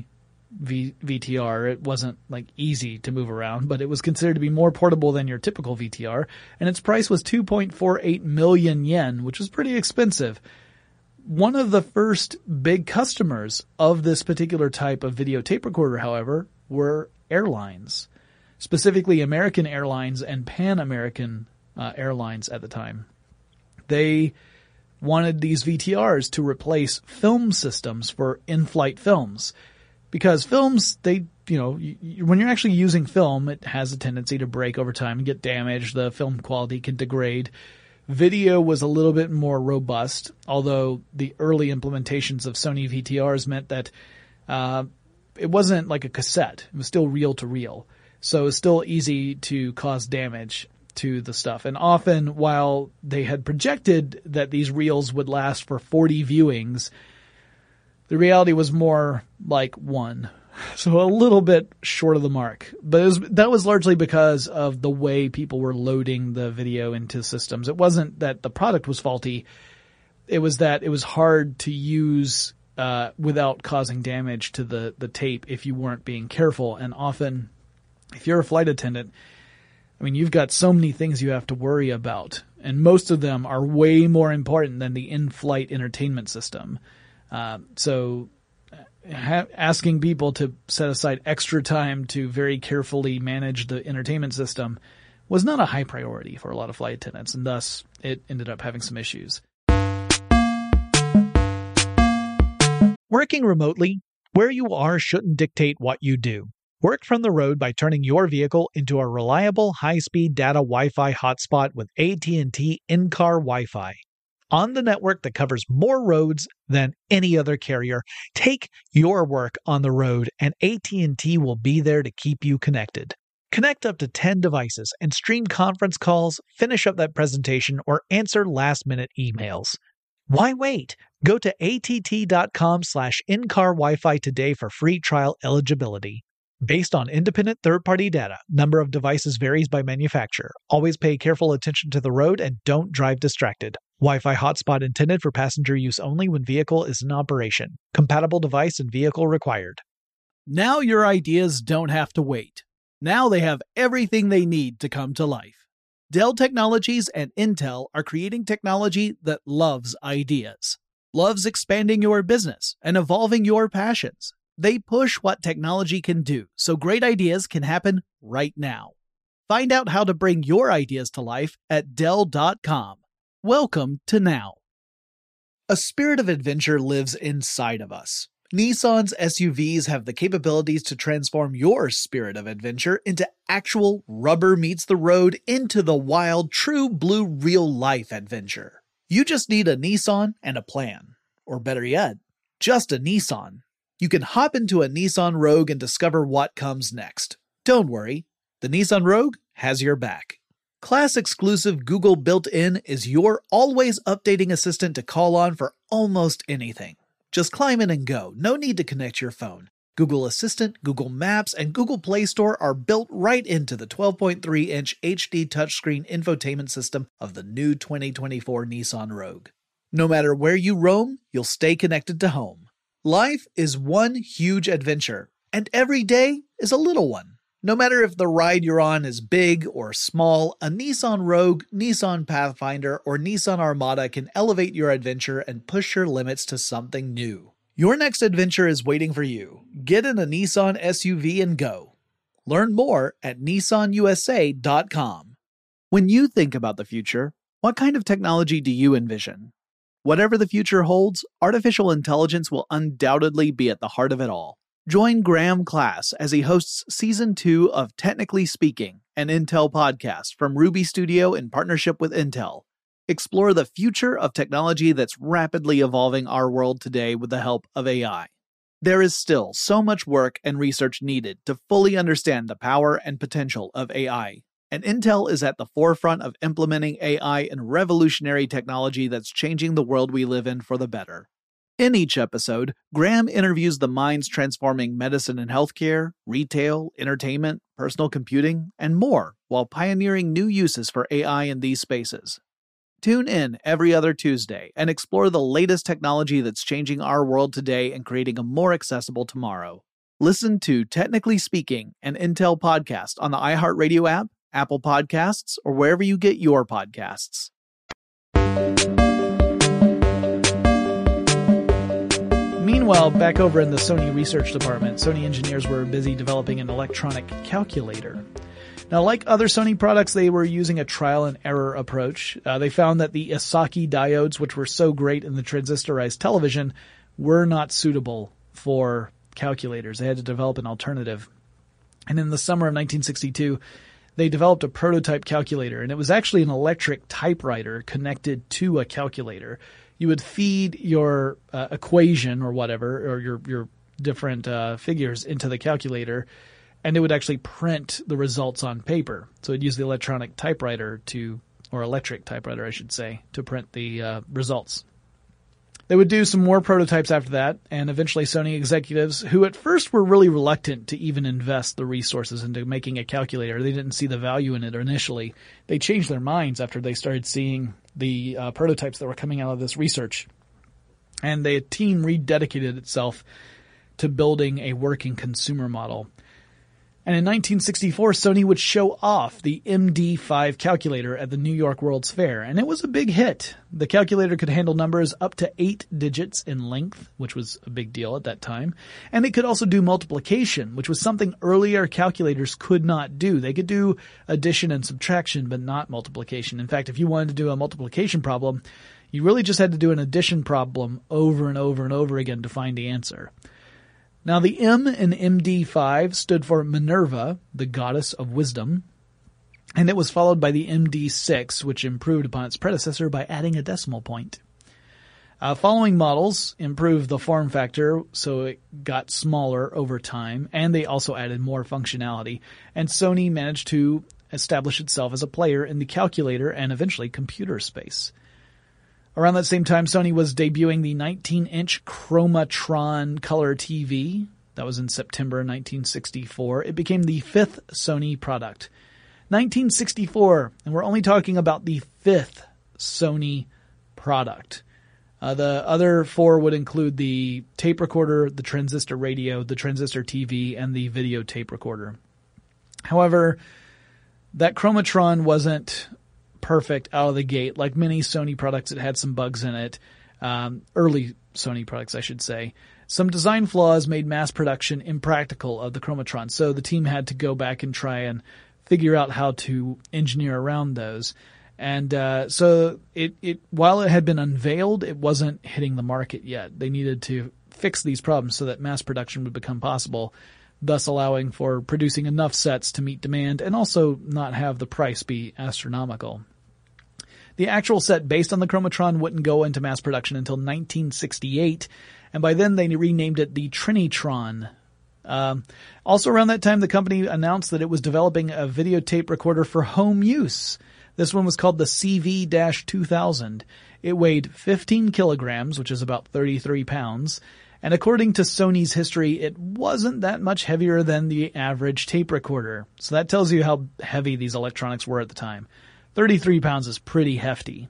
v- VTR. It wasn't like easy to move around, but it was considered to be more portable than your typical V T R, and its price was two point four eight million yen, which was pretty expensive. One of the first big customers of this particular type of video tape recorder, however, were airlines, specifically American Airlines and Pan American uh, Airlines at the time. They wanted these V T Rs to replace film systems for in-flight films, because films, they, you know, you, when you're actually using film, it has a tendency to break over time and get damaged. The film quality can degrade. Video was a little bit more robust, although the early implementations of Sony V T Rs meant that uh, it wasn't like a cassette. It was still reel-to-reel. So it's still easy to cause damage to the stuff. And often, while they had projected that these reels would last for forty viewings, the reality was more like one. So a little bit short of the mark. But it was, that was largely because of the way people were loading the video into systems. It wasn't that the product was faulty. It was that it was hard to use uh, without causing damage to the, the tape if you weren't being careful. And often, if you're a flight attendant, I mean, you've got so many things you have to worry about, and most of them are way more important than the in-flight entertainment system. Uh, so ha- asking people to set aside extra time to very carefully manage the entertainment system was not a high priority for a lot of flight attendants, and thus it ended up having some issues.
Working remotely, where you are shouldn't dictate what you do. Work from the road by turning your vehicle into a reliable high-speed data Wi-Fi hotspot with A T and T in-car Wi-Fi. On the network that covers more roads than any other carrier, take your work on the road and A T and T will be there to keep you connected. Connect up to ten devices and stream conference calls, finish up that presentation, or answer last-minute emails. Why wait? Go to att.com slash in-car Wi-Fi today for free trial eligibility. Based on independent third-party data, number of devices varies by manufacturer. Always pay careful attention to the road and don't drive distracted. Wi-Fi hotspot intended for passenger use only when vehicle is in operation. Compatible device and vehicle required.
Now your ideas don't have to wait. Now they have everything they need to come to life. Dell Technologies and Intel are creating technology that loves ideas, loves expanding your business and evolving your passions. They push what technology can do, so great ideas can happen right now. Find out how to bring your ideas to life at Dell dot com. Welcome to Now. A spirit of adventure lives inside of us. Nissan's S U Vs have the capabilities to transform your spirit of adventure into actual rubber meets the road, into the wild, true blue real-life adventure. You just need a Nissan and a plan. Or better yet, just a Nissan. You can hop into a Nissan Rogue and discover what comes next. Don't worry, the Nissan Rogue has your back. Class-exclusive Google built-in is your always updating assistant to call on for almost anything. Just climb in and go, no need to connect your phone. Google Assistant, Google Maps, and Google Play Store are built right into the twelve point three inch H D touchscreen infotainment system of the new twenty twenty-four Nissan Rogue. No matter where you roam, you'll stay connected to home. Life is one huge adventure, and every day is a little one. No matter if the ride you're on is big or small, a Nissan Rogue, Nissan Pathfinder, or Nissan Armada can elevate your adventure and push your limits to something new. Your next adventure is waiting for you. Get in a Nissan S U V and go. Learn more at Nissan U S A dot com. When you think about the future, what kind of technology do you envision? Whatever the future holds, artificial intelligence will undoubtedly be at the heart of it all. Join Graham Class as he hosts Season two of Technically Speaking, an Intel podcast from Ruby Studio in partnership with Intel. Explore the future of technology that's rapidly evolving our world today with the help of A I. There is still so much work and research needed to fully understand the power and potential of A I. And Intel is at the forefront of implementing A I and revolutionary technology that's changing the world we live in for the better. In each episode, Graham interviews the minds transforming medicine and healthcare, retail, entertainment, personal computing, and more, while pioneering new uses for A I in these spaces. Tune in every other Tuesday and explore the latest technology that's changing our world today and creating a more accessible tomorrow. Listen to Technically Speaking, an Intel podcast on the iHeartRadio app, Apple Podcasts, or wherever you get your podcasts. Meanwhile, back over in the Sony research department, Sony engineers were busy developing an electronic calculator. Now, like other Sony products, they were using a trial and error approach. Uh, they found that the Esaki diodes, which were so great in the transistorized television, were not suitable for calculators. They had to develop an alternative. And in the summer of nineteen sixty-two, they developed a prototype calculator, and it was actually an electric typewriter connected to a calculator. You would feed your uh, equation or whatever, or your, your different uh, figures into the calculator, and it would actually print the results on paper. So it'd use the electronic typewriter to, or electric typewriter, I should say, to print the uh, results. They would do some more prototypes after that, and eventually Sony executives, who at first were really reluctant to even invest the resources into making a calculator, they didn't see the value in it initially, they changed their minds after they started seeing the uh, prototypes that were coming out of this research. And the team rededicated itself to building a working consumer model. And in nineteen sixty-four, Sony would show off the M D five calculator at the New York World's Fair, and it was a big hit. The calculator could handle numbers up to eight digits in length, which was a big deal at that time. And it could also do multiplication, which was something earlier calculators could not do. They could do addition and subtraction, but not multiplication. In fact, if you wanted to do a multiplication problem, you really just had to do an addition problem over and over and over again to find the answer. Now, the M in M D five stood for Minerva, the goddess of wisdom, and it was followed by the M D six, which improved upon its predecessor by adding a decimal point. Uh, following models improved the form factor, so it got smaller over time, and they also added more functionality, and Sony managed to establish itself as a player in the calculator and eventually computer space. Around that same time, Sony was debuting the nineteen-inch Chromatron color T V. That was in September nineteen sixty-four. It became the fifth Sony product. nineteen sixty-four, and we're only talking about the fifth Sony product. Uh, the other four would include the tape recorder, the transistor radio, the transistor T V, and the video tape recorder. However, that Chromatron wasn't perfect out of the gate. Like many Sony products, it had some bugs in it. Um, early Sony products, I should say. Some design flaws made mass production impractical of the Chromatron, so the team had to go back and try and figure out how to engineer around those. And uh, so it, it while it had been unveiled, it wasn't hitting the market yet. They needed to fix these problems so that mass production would become possible, thus allowing for producing enough sets to meet demand and also not have the price be astronomical. The actual set based on the Chromatron wouldn't go into mass production until nineteen sixty-eight, and by then they renamed it the Trinitron. Um, also around that time, the company announced that it was developing a videotape recorder for home use. This one was called the C V two thousand. It weighed fifteen kilograms, which is about thirty-three pounds, and according to Sony's history, it wasn't that much heavier than the average tape recorder. So that tells you how heavy these electronics were at the time. thirty-three pounds is pretty hefty.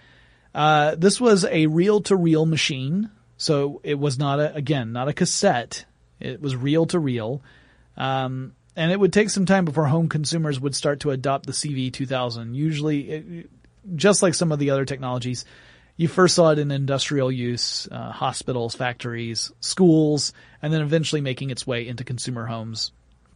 Uh, this was a reel-to-reel machine, so it was not a, again, not a cassette. It was reel-to-reel. Um, and it would take some time before home consumers would start to adopt the C V two thousand. Usually, it, just like some of the other technologies, you first saw it in industrial use, uh, hospitals, factories, schools, and then eventually making its way into consumer homes.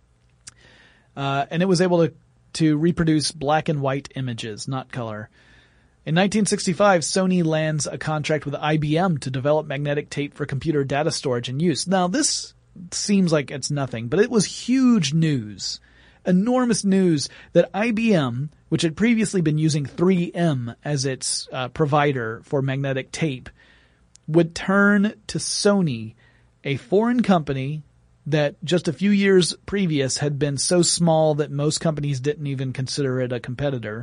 Uh, and it was able to to reproduce black and white images, not color. In nineteen sixty-five, Sony lands a contract with I B M to develop magnetic tape for computer data storage and use. Now, this seems like it's nothing, but it was huge news. Enormous news that I B M, which had previously been using three M as its uh, provider for magnetic tape, would turn to Sony, a foreign company that just a few years previous had been so small that most companies didn't even consider it a competitor.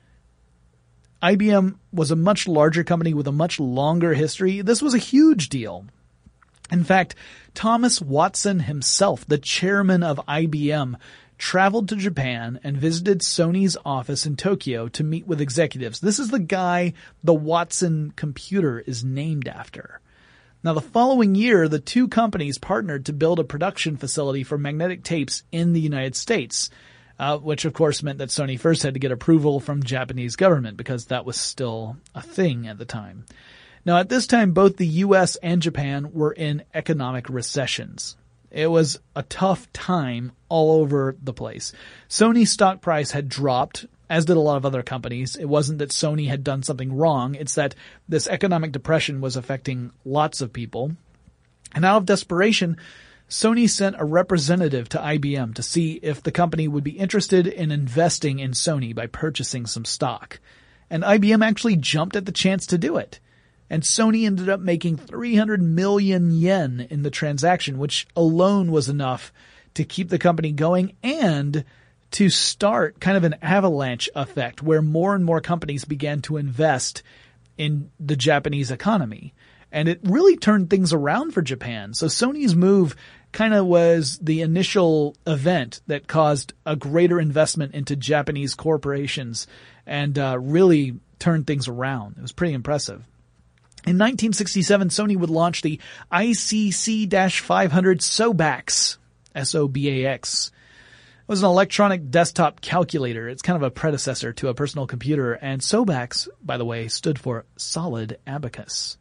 I B M was a much larger company with a much longer history. This was a huge deal. In fact, Thomas Watson himself, the chairman of I B M, traveled to Japan and visited Sony's office in Tokyo to meet with executives. This is the guy the Watson computer is named after. Now, the following year, the two companies partnered to build a production facility for magnetic tapes in the United States, uh, which of course meant that Sony first had to get approval from Japanese government because that was still a thing at the time. Now, at this time, both the U S and Japan were in economic recessions. It was a tough time all over the place. Sony's stock price had dropped, as did a lot of other companies. It wasn't that Sony had done something wrong. It's that this economic depression was affecting lots of people. And out of desperation, Sony sent a representative to I B M to see if the company would be interested in investing in Sony by purchasing some stock. And I B M actually jumped at the chance to do it. And Sony ended up making three hundred million yen in the transaction, which alone was enough to keep the company going and to start kind of an avalanche effect where more and more companies began to invest in the Japanese economy. And it really turned things around for Japan. So Sony's move kind of was the initial event that caused a greater investment into Japanese corporations and uh, really turned things around. It was pretty impressive. In nineteen sixty-seven, Sony would launch the I C C five hundred Sobax, S O B A X. It was an electronic desktop calculator. It's kind of a predecessor to a personal computer. And Sobax, by the way, stood for Solid Abacus.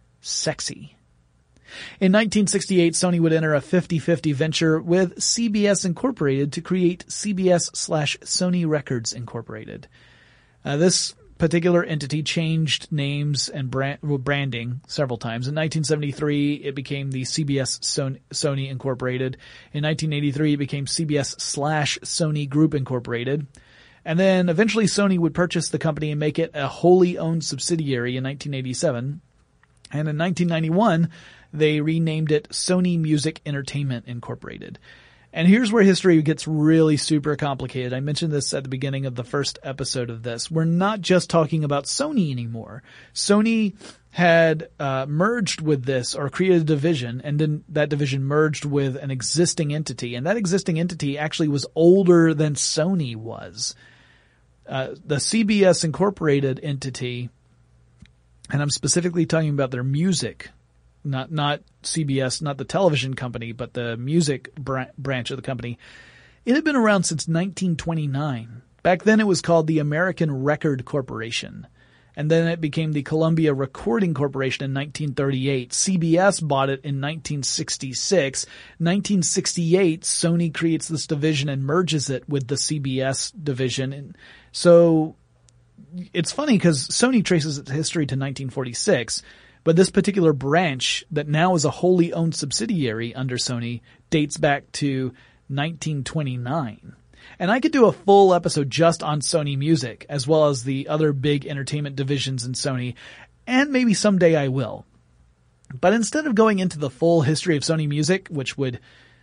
Sexy. In nineteen sixty-eight, Sony would enter a fifty-fifty venture with C B S Incorporated to create C B S slash Sony Records Incorporated. Uh, this particular entity changed names and brand, well, branding several times. In nineteen seventy-three, it became the C B S Sony, Sony Incorporated. In nineteen eighty-three, it became C B S slash Sony Group Incorporated. And then eventually Sony would purchase the company and make it a wholly owned subsidiary in nineteen eighty-seven. And in nineteen ninety-one, they renamed it Sony Music Entertainment Incorporated. And here's where history gets really super complicated. I mentioned this at the beginning of the first episode of this. We're not just talking about Sony anymore. Sony had uh, merged with this or created a division, and then that division merged with an existing entity. And that existing entity actually was older than Sony was. Uh, the C B S Incorporated entity, and I'm specifically talking about their music Not not C B S, not the television company, but the music br- branch of the company. It had been around since nineteen twenty-nine. Back then it was called the American Record Corporation. And then it became the Columbia Recording Corporation in nineteen thirty-eight. C B S bought it in nineteen sixty-six. nineteen sixty-eight, Sony creates this division and merges it with the C B S division. And so it's funny because Sony traces its history to nineteen forty-six. But this particular branch that now is a wholly owned subsidiary under Sony dates back to nineteen twenty-nine. And I could do a full episode just on Sony Music, as well as the other big entertainment divisions in Sony, and maybe someday I will. But instead of going into the full history of Sony Music, which would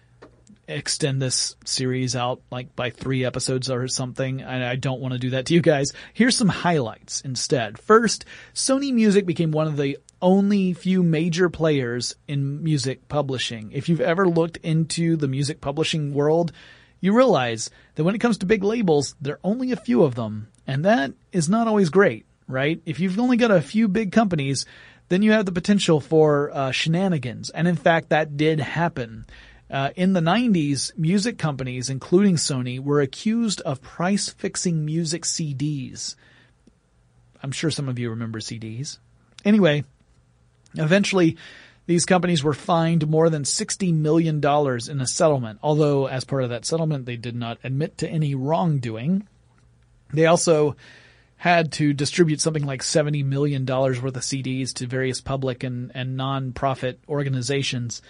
extend this series out like by three episodes or something, and I don't want to do that to you guys, here's some highlights instead. First, Sony Music became one of the only few major players in music publishing. If you've ever looked into the music publishing world, you realize that when it comes to big labels, there are only a few of them. And that is not always great, right? If you've only got a few big companies, then you have the potential for uh, shenanigans. And in fact, that did happen. Uh, in the nineties, music companies, including Sony, were accused of price-fixing music C Ds. I'm sure some of you remember C Ds. Anyway, eventually, these companies were fined more than sixty million dollars in a settlement, although as part of that settlement, they did not admit to any wrongdoing. They also had to distribute something like seventy million dollars worth of C Ds to various public and, and non-profit organizations.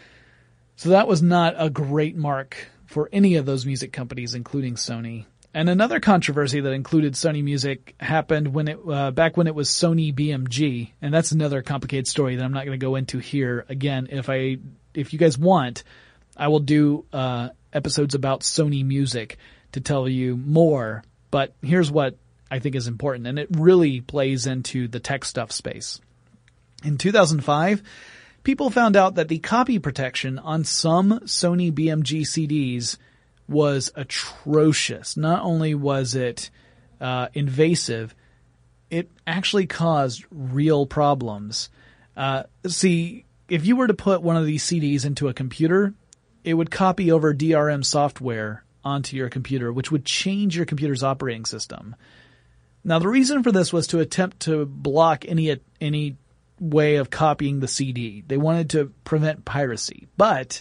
So that was not a great mark for any of those music companies, including Sony. And another controversy that included Sony Music happened when it uh, back when it was Sony B M G, and that's another complicated story that I'm not going to go into here. Again, if I if you guys want, I will do uh, episodes about Sony Music to tell you more. But here's what I think is important, and it really plays into the tech stuff space. In two thousand five, people found out that the copy protection on some Sony B M G C Ds was atrocious. Not only was it uh, invasive, it actually caused real problems. Uh, see, if you were to put one of these C Ds into a computer, it would copy over D R M software onto your computer, which would change your computer's operating system. Now, the reason for this was to attempt to block any any way of copying the C D. They wanted to prevent piracy, but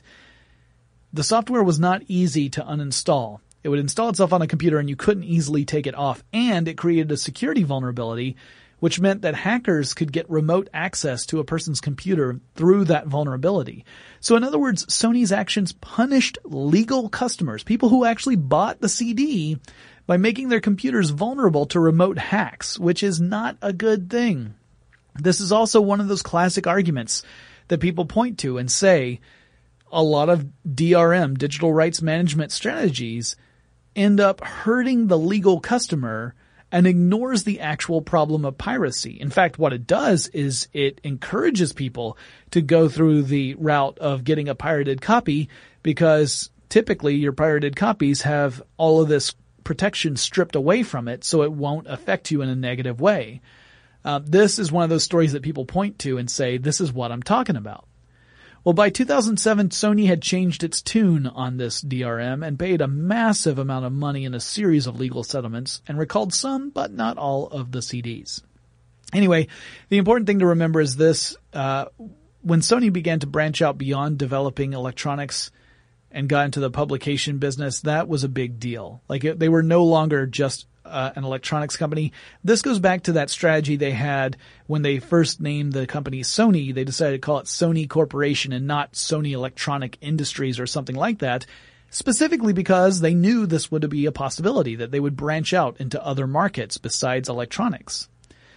the software was not easy to uninstall. It would install itself on a computer and you couldn't easily take it off, and it created a security vulnerability, which meant that hackers could get remote access to a person's computer through that vulnerability. So in other words, Sony's actions punished legal customers, people who actually bought the C D, by making their computers vulnerable to remote hacks, which is not a good thing. This is also one of those classic arguments that people point to and say a lot of D R M, digital rights management strategies, end up hurting the legal customer and ignores the actual problem of piracy. In fact, what it does is it encourages people to go through the route of getting a pirated copy, because typically your pirated copies have all of this protection stripped away from it, so it won't affect you in a negative way. Uh, this is one of those stories that people point to and say, this is what I'm talking about. Well, by two thousand seven, Sony had changed its tune on this D R M and paid a massive amount of money in a series of legal settlements and recalled some, but not all, of the C Ds. Anyway, the important thing to remember is this. Uh, when Sony began to branch out beyond developing electronics and got into the publication business, that was a big deal. Like, it, they were no longer just Uh, an electronics company. This goes back to that strategy they had when they first named the company Sony. They decided to call it Sony Corporation and not Sony Electronic Industries or something like that, specifically because they knew this would be a possibility, that they would branch out into other markets besides electronics.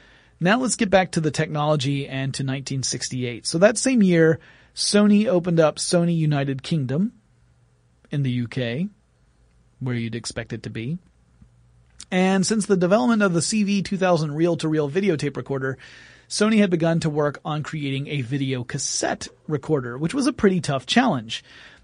Now let's get back to the technology and to nineteen sixty-eight. So that same year, Sony opened up Sony United Kingdom in the U K, where you'd expect it to be. And since the development of the C V two thousand reel-to-reel videotape recorder, Sony had begun to work on creating a video cassette recorder, which was a pretty tough challenge.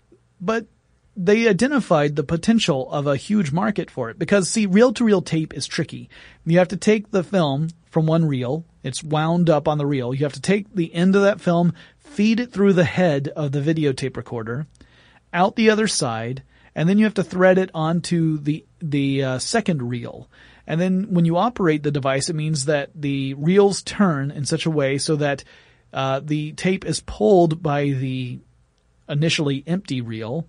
But they identified the potential of a huge market for it because, see, reel-to-reel tape is tricky. You have to take the film from one reel. It's wound up on the reel. You have to take the end of that film, feed it through the head of the videotape recorder, out the other side, and then you have to thread it onto the the uh, second reel. And then when you operate the device, it means that the reels turn in such a way so that uh, the tape is pulled by the initially empty reel,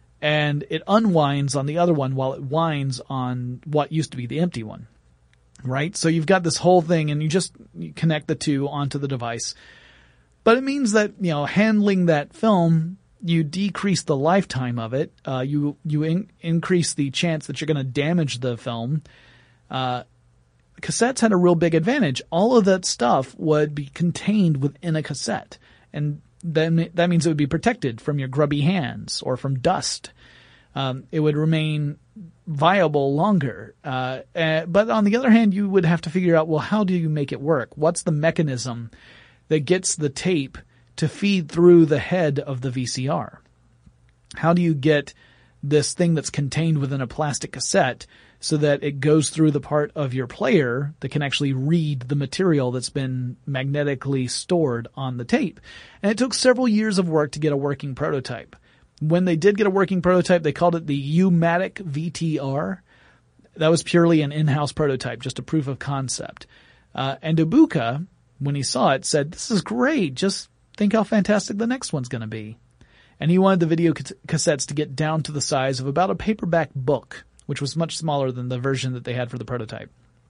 and it unwinds on the other one while it winds on what used to be the empty one. Right? So you've got this whole thing, and you just you connect the two onto the device. But it means that, you know, handling that film, you decrease the lifetime of it. Uh, you you in, increase the chance that you're going to damage the film. Uh, cassettes had a real big advantage. All of that stuff would be contained within a cassette, and then that means it would be protected from your grubby hands or from dust. Um, it would remain viable longer. Uh, uh, but on the other hand, you would have to figure out, well, how do you make it work? What's the mechanism that gets the tape to feed through the head of the V C R? How do you get this thing that's contained within a plastic cassette so that it goes through the part of your player that can actually read the material that's been magnetically stored on the tape? And it took several years of work to get a working prototype. When they did get a working prototype, they called it the U-matic V T R. That was purely an in-house prototype, just a proof of concept. Uh, and Ibuka, when he saw it, said, "This is great, just think how fantastic the next one's going to be." And he wanted the video cassettes to get down to the size of about a paperback book, which was much smaller than the version that they had for the prototype.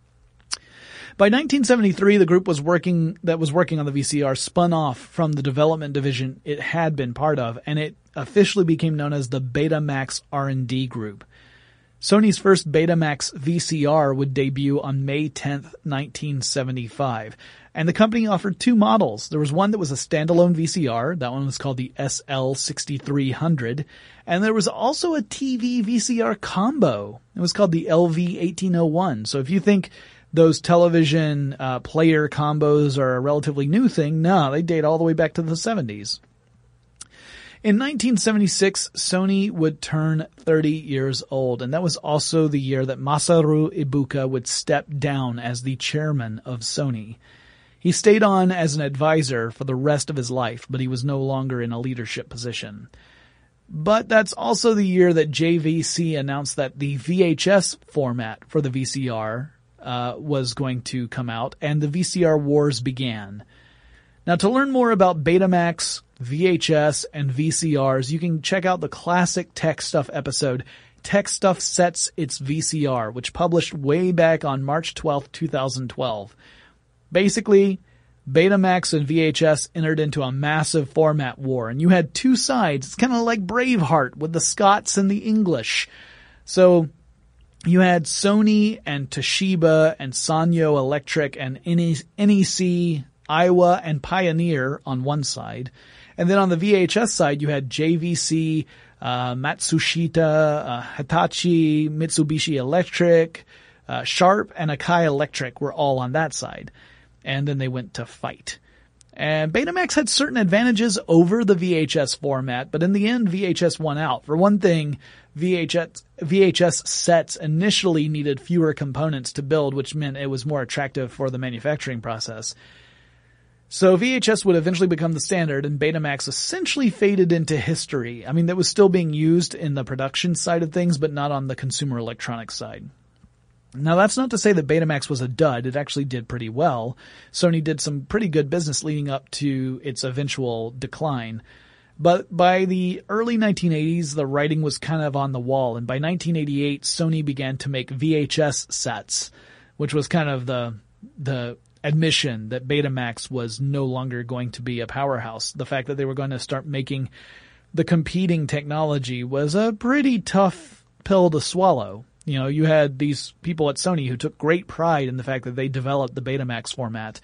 By nineteen seventy-three, the group was working that was working on the V C R spun off from the development division it had been part of, and it officially became known as the Betamax R and D Group. Sony's first Betamax V C R would debut on May tenth, nineteen seventy-five. And the company offered two models. There was one that was a standalone V C R. That one was called the S L sixty-three hundred. And there was also a T V V C R combo. It was called the L V eighteen oh one. So if you think those television uh, player combos are a relatively new thing, no, they date all the way back to the seventies. In nineteen seventy-six, Sony would turn thirty years old, and that was also the year that Masaru Ibuka would step down as the chairman of Sony. He stayed on as an advisor for the rest of his life, but he was no longer in a leadership position. But that's also the year that J V C announced that the V H S format for the V C R uh, was going to come out, and the V C R wars began. Now, to learn more about Betamax, V H S, and V C Rs, you can check out the classic Tech Stuff episode, Tech Stuff Sets Its V C R, which published way back on March twelfth, twenty twelve. Basically, Betamax and V H S entered into a massive format war, and you had two sides. It's kind of like Braveheart with the Scots and the English. So you had Sony and Toshiba and Sanyo Electric and N E C, Iowa, and Pioneer on one side. And then on the V H S side, you had J V C, uh, Matsushita, uh, Hitachi, Mitsubishi Electric, uh, Sharp, and Akai Electric were all on that side. And then they went to fight. And Betamax had certain advantages over the V H S format, but in the end, V H S won out. For one thing, V H S, V H S sets initially needed fewer components to build, which meant it was more attractive for the manufacturing process. So V H S would eventually become the standard, and Betamax essentially faded into history. I mean, that was still being used in the production side of things, but not on the consumer electronics side. Now, that's not to say that Betamax was a dud. It actually did pretty well. Sony did some pretty good business leading up to its eventual decline. But by the early nineteen eighties, the writing was kind of on the wall. And by nineteen eighty-eight, Sony began to make V H S sets, which was kind of the the admission that Betamax was no longer going to be a powerhouse. The fact that they were going to start making the competing technology was a pretty tough pill to swallow. You know, you had these people at Sony who took great pride in the fact that they developed the Betamax format,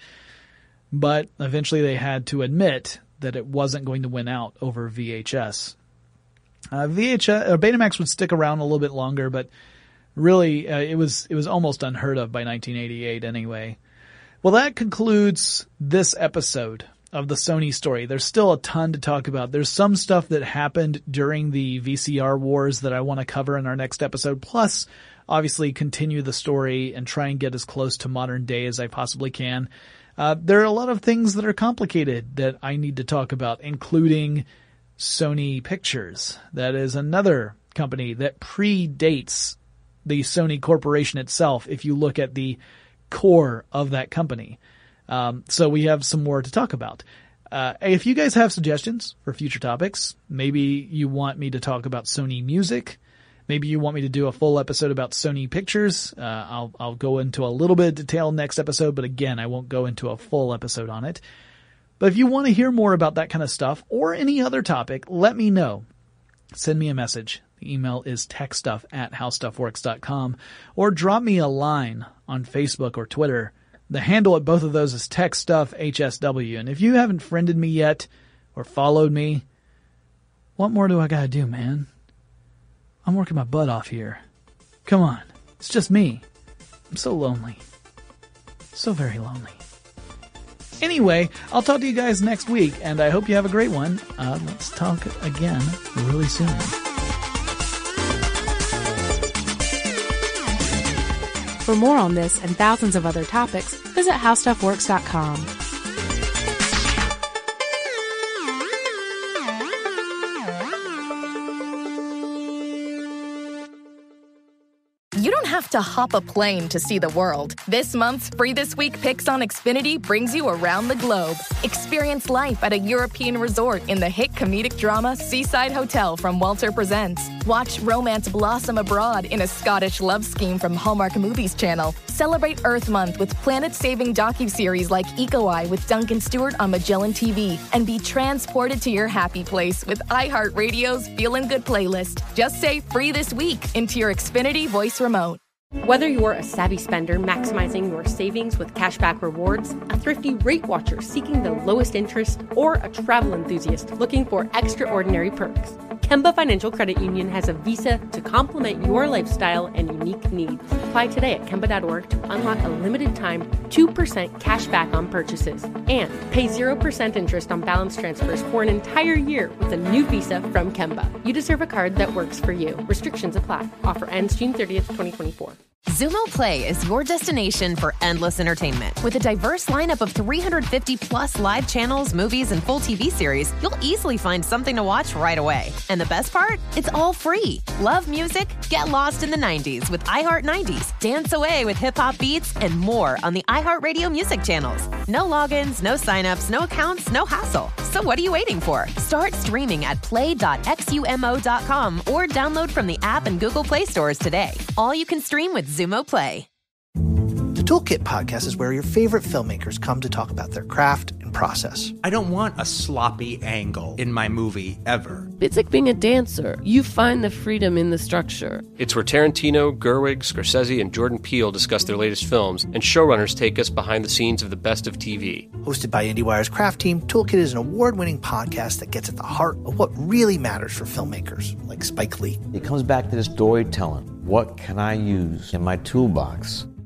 but eventually they had to admit that it wasn't going to win out over V H S. Uh, V H S, or Betamax would stick around a little bit longer, but really uh, it was it was almost unheard of by nineteen eighty-eight anyway. Well, that concludes this episode of the Sony story. There's still a ton to talk about. There's some stuff that happened during the V C R wars that I want to cover in our next episode, plus obviously continue the story and try and get as close to modern day as I possibly can. Uh, there are a lot of things that are complicated that I need to talk about, including Sony Pictures. That is another company that predates the Sony Corporation itself if you look at the core of that company. Um, so we have some more to talk about. Uh, if you guys have suggestions for future topics, maybe you want me to talk about Sony Music, maybe you want me to do a full episode about Sony Pictures, uh, I'll, I'll go into a little bit of detail next episode, but again, I won't go into a full episode on it. But if you want to hear more about that kind of stuff or any other topic, let me know. Send me a message. The email is techstuff at howstuffworks dot com, or drop me a line on Facebook or Twitter. The handle at both of those is TechStuffHSW. And if you haven't friended me yet or followed me, what more do I gotta do, man? I'm working my butt off here. Come on. It's just me. I'm so lonely. So very lonely. Anyway, I'll talk to you guys next week, and I hope you have a great one. Uh, let's talk again really soon.
For more on this and thousands of other topics, visit how stuff works dot com.
You don't have to hop a plane to see the world. This month's Free This Week Picks on Xfinity brings you around the globe. Experience life at a European resort in the hit comedic drama Seaside Hotel from Walter Presents. Watch romance blossom abroad in a Scottish love scheme from Hallmark Movies Channel. Celebrate Earth Month with planet-saving docuseries like Eco Eye with Duncan Stewart on Magellan T V. And be transported to your happy place with iHeartRadio's Feelin' Good playlist. Just say Free This Week into your Xfinity voice remote.
Whether you're a savvy spender maximizing your savings with cashback rewards, a thrifty rate watcher seeking the lowest interest, or a travel enthusiast looking for extraordinary perks, Kemba Financial Credit Union has a visa to complement your lifestyle and unique needs. Apply today at Kemba dot org to unlock a limited time two percent cash back on purchases and pay zero percent interest on balance transfers for an entire year with a new visa from Kemba. You deserve a card that works for you. Restrictions apply. Offer ends June thirtieth, twenty twenty-four.
Xumo Play is your destination for endless entertainment. With a diverse lineup of three hundred fifty plus live channels, movies, and full T V series, you'll easily find something to watch right away. And the best part? It's all free. Love music? Get lost in the nineties with iHeart nineties, dance away with hip-hop beats, and more on the iHeartRadio music channels. No logins, no signups, no accounts, no hassle. So what are you waiting for? Start streaming at play dot xumo dot com or download from the app and Google Play stores today. All you can stream with Xumo Play.
The Toolkit Podcast is where your favorite filmmakers come to talk about their craft and process.
I don't want a sloppy angle in my movie, ever.
It's like being a dancer. You find the freedom in the structure.
It's where Tarantino, Gerwig, Scorsese, and Jordan Peele discuss their latest films, and showrunners take us behind the scenes of the best of T V.
Hosted by IndieWire's craft team, Toolkit is an award-winning podcast that gets at the heart of what really matters for filmmakers, like Spike Lee.
It comes back to the storytelling. What can I use in my toolbox